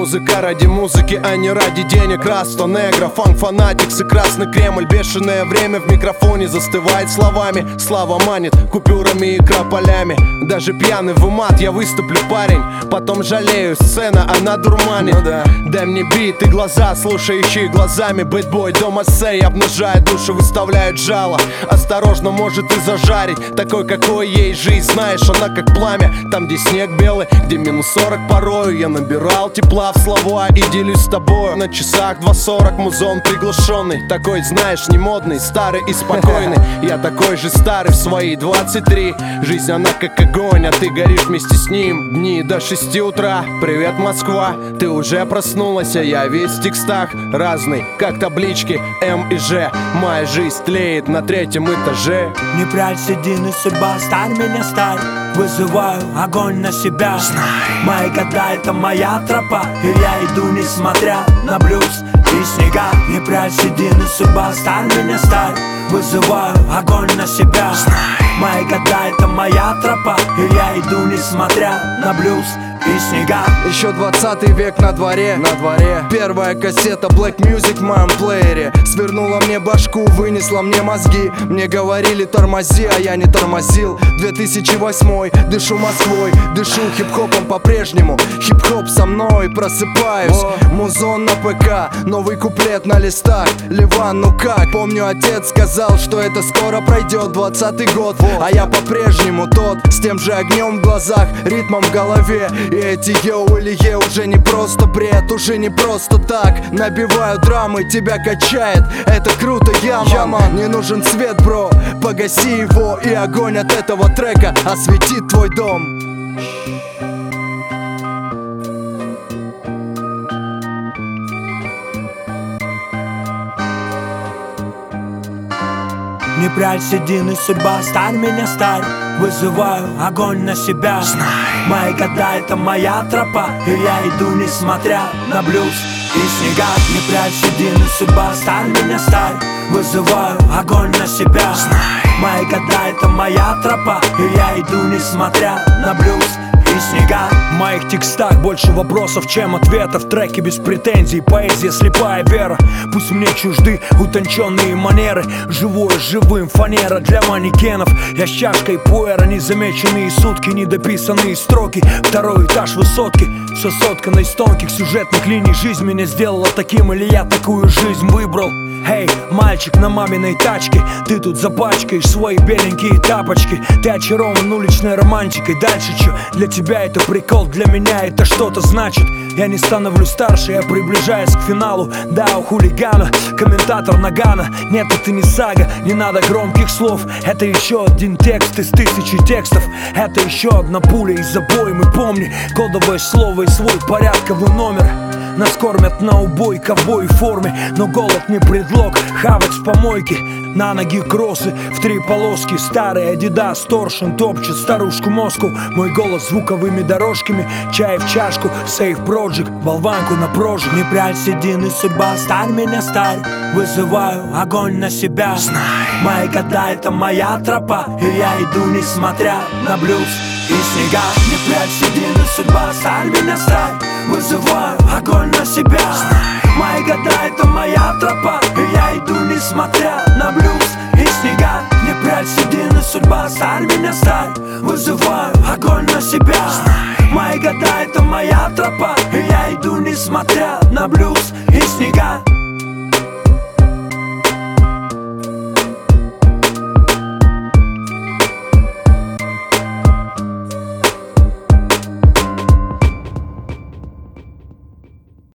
Музыка ради музыки, а не ради денег. Раста негра, фанк-фанатикс и красный Кремль. Бешеное время в микрофоне застывает словами. Слава манит купюрами и крополями. Даже пьяный в умат я выступлю, парень. Потом жалею, сцена, она дурманит. Дай мне бит и глаза, слушающие глазами. Бэтбой, дома сей, обнажает душу, выставляет жало. Осторожно, может и зажарить. Такой, какой ей жизнь, знаешь, она как пламя. Там, где снег белый, где минус 40 порою. Я набирал тепла в слова и делюсь с тобой. На часах 2:40, музон приглушенный. Такой, знаешь, не модный, старый и спокойный. Я такой же старый в свои 23. Жизнь, она как огонь, а ты горишь вместе с ним. Дни до 6 утра, привет, Москва. Ты уже проснулась, а я весь в текстах. Разный, как таблички М и Ж. Моя жизнь тлеет на 3-м этаже. Не прячь седины, судьба, старь меня, старь. Вызываю огонь на себя. Мои года — это моя тропа, и я иду, несмотря на блюз и снега. Не прячь седины, судьба, старь меня, старь. Вызываю огонь на себя. Мои года — это моя тропа, и я иду, несмотря на блюз и снега. Еще 20 век на дворе. Первая кассета Black Music в моем плеере. Свернула мне башку, вынесла мне мозги. Мне говорили тормози, а я не тормозил. 2008, дышу Москвой, дышу хип-хопом по-прежнему. Хип-хоп со мной, просыпаюсь. Музон на ПК, новый куплет на листах. Ливан, ну как? Помню, отец сказал, что это скоро пройдет. 20-й год, а я по-прежнему тот. С тем же огнем в глазах, ритмом в голове. И эти йоу или е уже не просто бред, уже не просто так. Набиваю драмы, тебя качает, это круто, яма. Не нужен свет, бро, погаси его, и огонь от этого трека осветит твой дом. Не прячь седины, судьба, старь меня, старь. Вызываю огонь на себя. Мои года — это моя тропа, и я иду, несмотря на блюз и снега. Не прячь седины, судьба, старь меня, старь. Вызываю огонь на себя. Мои года — это моя тропа, и я иду, несмотря на блюз и снега. В моих текстах больше вопросов, чем ответов. Треки без претензий, поэзия слепая вера. Пусть мне чужды утонченные манеры. Живое живым, фанера для манекенов. Я с чашкой пуэра, незамеченные сутки, недописанные строки. Второй этаж высотки, все соткано из тонких сюжетных линий. Жизнь меня сделала таким, или я такую жизнь выбрал? Эй, мальчик на маминой тачке, ты тут запачкаешь свои беленькие тапочки. Ты очарован уличной романтикой. Дальше чё? Для тебя это прикол, для меня это что-то значит. Я не становлюсь старше, я приближаюсь к финалу. Да, у хулигана, комментатор Нагана. Нет, это не сага, не надо громких слов. Это еще один текст из 1000 текстов. Это еще одна пуля из обоймы. Помни кодовое слово и свой порядковый номер. Нас кормят на убой ковбой в форме, но голод не предлог хавать в помойке. На ноги кроссы в 3 полоски. Старый Адидас, торшен топчет старушку Москву. Мой голос звуковыми дорожками. Чай в чашку, Safe Project, болванку на прожиг. Не прячь седины, судьба, старь меня, старь. Вызываю огонь на себя. Мои года — это моя тропа, и я иду, несмотря на блюз и снега. Не прячь седины, судьба, старь меня, старь. Вызываю огонь на себя. Мои года — это моя тропа, и я иду, несмотря на блюз и снега. Не прячь седины, судьба, старь меня, старь. Вызываю огонь на себя. Мои года — это моя тропа, и я иду, несмотря